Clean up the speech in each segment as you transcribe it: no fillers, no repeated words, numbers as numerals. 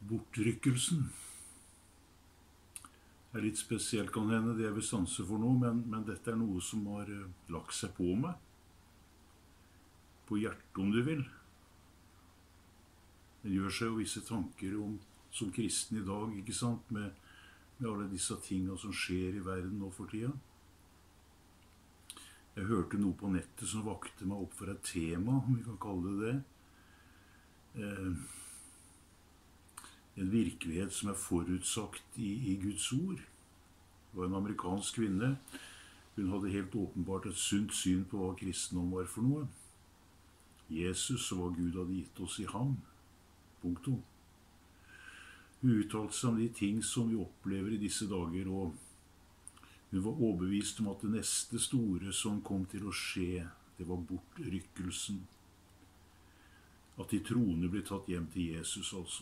Bortrykkelsen litt spesielt kan hende, det jeg vil sanse for noe, men dette noe som har lagt seg på meg, på hjertet om du vil. Det gjør seg jo visse tanker som kristen i dag, ikke sant, med alle disse tingene som skjer i verden nå for tida. Jeg hørte noe på nettet som vakte meg opp for et tema, om vi kan kalle det det. En virkelighet som forutsagt i Guds ord. Det var en amerikansk kvinne. Hun hadde helt åpenbart et sunt syn på hva kristendom var for noe. Jesus og hva Gud hadde gitt oss i ham. Punktum. Hun uttalte seg om de ting som vi opplever i disse dager, og hun var overbevist om at det neste store som kom til å skje, det var bortrykkelsen. At de troende ble tatt hjem til Jesus, altså.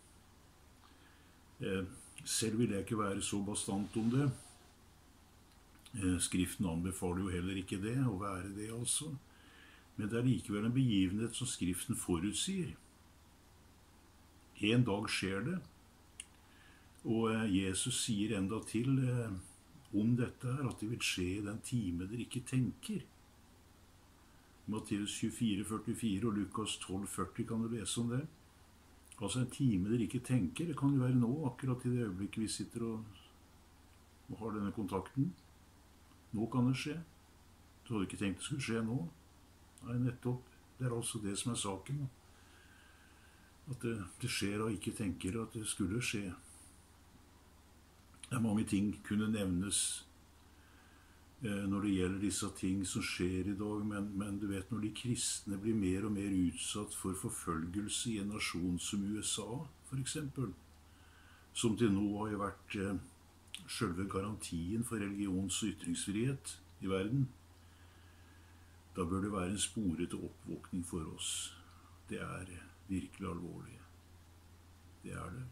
Selv vil jeg ikke være så bastant om det. Skriften anbefaler jo heller ikke det, å være det altså. Men det likevel en begivenhet som Skriften forutsier. En dag skjer det, og Jesus sier enda til om dette her, at det vil skje i den time dere ikke tenker. Matteus 24,44 og Lukas 12,40 kan du lese om det. Altså en time dere ikke tenker, det kan jo være nå, akkurat i det øyeblikket vi sitter og har denne kontakten. Nå kan det skje. Du hadde ikke tenkt det skulle skje nå. Nei, nettopp. Det altså det som saken. At det skjer og ikke tenker at det skulle skje. Det mange ting kunne nevnes når det gjelder disse ting som skjer i dag, men du vet, når de kristne blir mer og mer utsatt for forfølgelse i en nasjon som USA, for eksempel, som til nå har vært selve garantien for religions- og ytringsfrihet i verden, da bør det være en spore til oppvåkning for oss. Det virkelig alvorlig. Det det.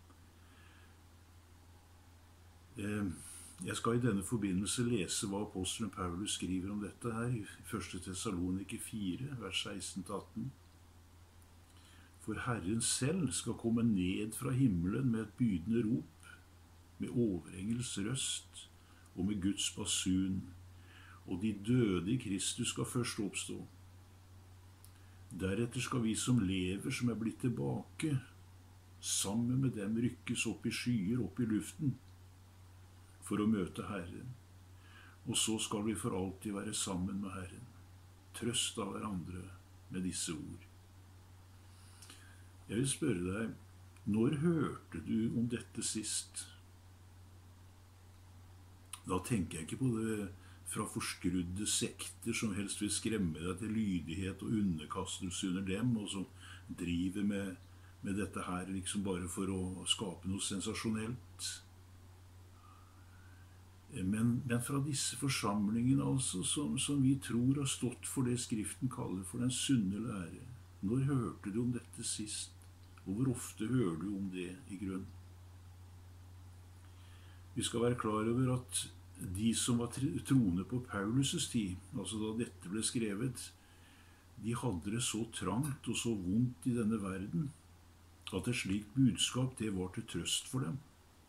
Jeg skal i denne forbindelse lese hva apostelen Paulus skriver om dette her i 1. Tessalonike 4, vers 16-18. For Herren selv skal komme ned fra himmelen med et bydende rop, med overengels røst og med Guds basun, og de døde i Kristus skal først oppstå. Deretter skal vi som lever, som blitt tilbake, sammen med dem rykkes opp i skyer, opp i luften, for å møte Herren. Og så skal vi for alltid være sammen med Herren. Trøst av hverandre med disse ord. Jeg vil spørre deg, når hørte du om dette sist? Da tenker jeg ikke på det fra forskrudde sekter som helst vil skremme deg til lydighet og underkastelse under dem, og som driver med dette her liksom bare for å skape noe sensasjonelt. Men fra disse forsamlingene altså, som vi tror har stått for det Skriften kaller for den sunne lære. Når hørte du om dette sist? Og hvor ofte hører du om det i grunn? Vi skal være klar over at de som var troende på Paulus' tid, altså da dette ble skrevet, de hadde det så trangt og så vondt i denne verden, at et slikt budskap, det var til trøst for dem.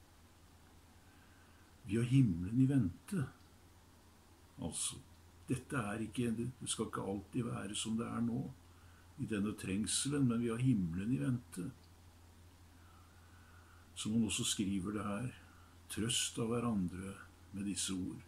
Vi har himmelen i vente. Altså, dette ikke, det skal ikke alltid være som det nå, i denne trengselen, men vi har himmelen i vente. Som han også skriver det her, trøst av hverandre med disse ord.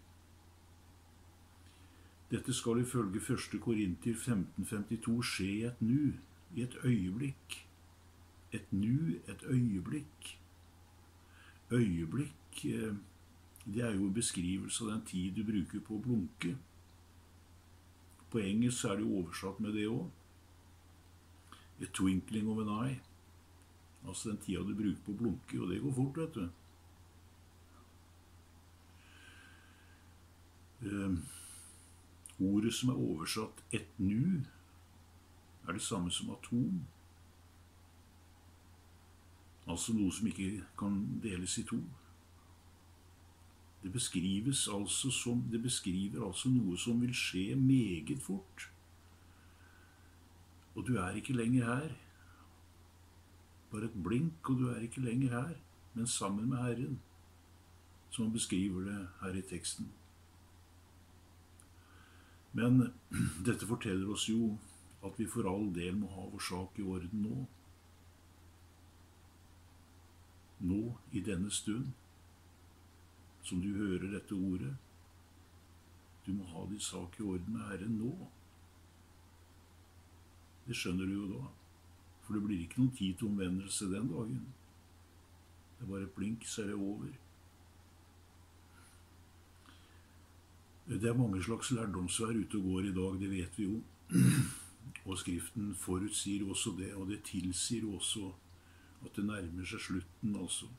Dette skal ifølge 1. Korinter 15:52 skje i et nu, i et øyeblikk. Et nu, et øyeblikk. Øyeblikk, det jo en beskrivelse av den tid du bruker på å blunke. På engelsk det jo oversatt med det også. A twinkling of an eye. Altså den tida du bruker på å blunke, og det går fort, vet du. Ordet som oversatt et nu, det samme som atom. Altså noe som ikke kan deles i to. Det beskriver altså noe som vil skje meget fort. Og du ikke lenger her. Bare et blink, og du er ikke lenger her, men sammen med Herren, som han beskriver det her i teksten. Men dette forteller oss jo at vi for all del må ha vår sak i orden nå. Nå, i denne stund, som du hører dette ordet. Du må ha din sak i orden med Herren nå. Det skjønner du jo da, for det blir ikke noen tid til omvendelse den dagen. Det er bare et blink, så er det over. Det er mange slags lærdomsvær ute og går i dag, det vet vi jo. Og Skriften forutsier også det, og det tilsier også at det nærmer seg slutten, altså.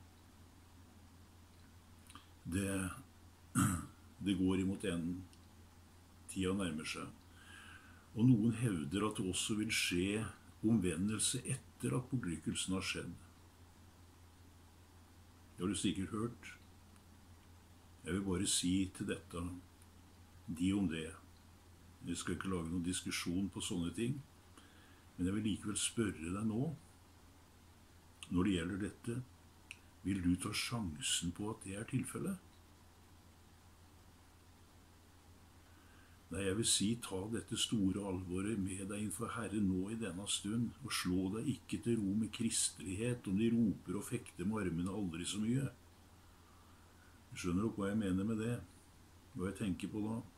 Det går imot enden. Tida nærmer seg. Og noen hevder at det også vil skje omvendelse etter at bortrykkelsen har skjedd. Det har du sikkert hørt. Jeg vil bare si til dette, de om det. Jeg skal ikke lage noen diskusjon på sånne ting, men jeg vil likevel spørre deg nå, når det gjelder dette, vil du ta sjansen på at det er tilfellet? Nei, jeg vil si, ta dette store alvoret med deg innenfor Herren nå i denne stund, og slå deg ikke til ro med kristelighet om de roper og fekter med armene aldri så mye. Skjønner du hva jeg mener med det? Hva jeg tenker på da?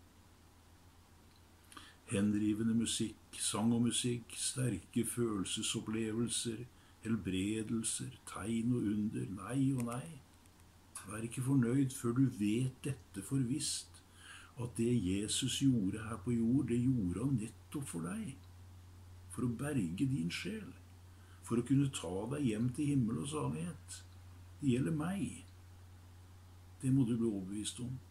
Henrivende musikk, sang og musikk, sterke følelsesopplevelser, helbredelser, tegn og under, nei og nei. Vær ikke fornøyd før du vet dette for visst, at det Jesus gjorde her på jord, det gjorde han nettopp for deg, for å berge din sjel, for å kunne ta deg hjem til himmel og salighet. Det gjelder meg. Det må du bli overbevist om.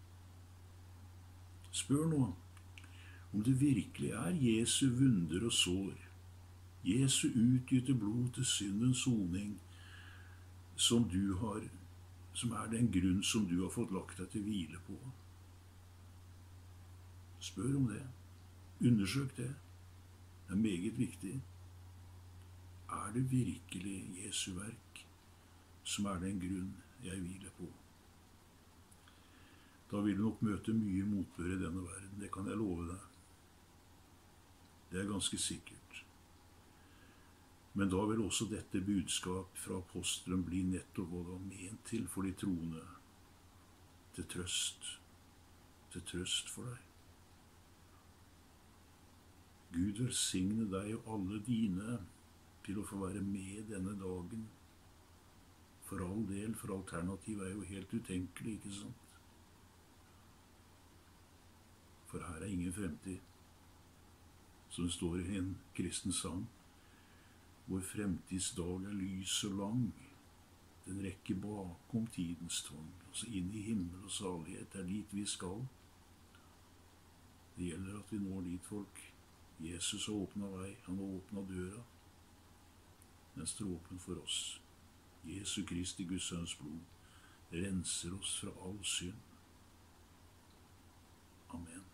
Spør nå om det virkelig er Jesu vunder og sår, Jesu utgytte blod til syndens soning, som er den grunn som du har fått lagt deg til hvile på. Spør om det. Undersøk det. Det er meget viktig. Er det virkelig Jesu verk som er den grunn jeg hviler på? Da vil du nok møte mye motbør i denne verden. Det kan jeg love deg. Det er ganske sikkert. Men da vil også dette budskap fra apostelen bli nettopp hva det var ment til for de troende. Til trøst for deg. Gud velsigne deg og alle dine til å få være med denne dagen. For all del, for alternativ er jo helt utenkelig, ikke sant? For her er ingen fremtid. Som det står i en kristen sang, vår fremtidsdag er lys og lang. Den rekker bakom tidens tvang, altså inn i himmel og salighet, er dit vi skal. Det gjelder at vi når dit, folk. Jesus har åpnet vei, han har åpnet døra. Den står åpen for oss. Jesu Kristi Guds sønns blod renser oss fra all synd. Amen.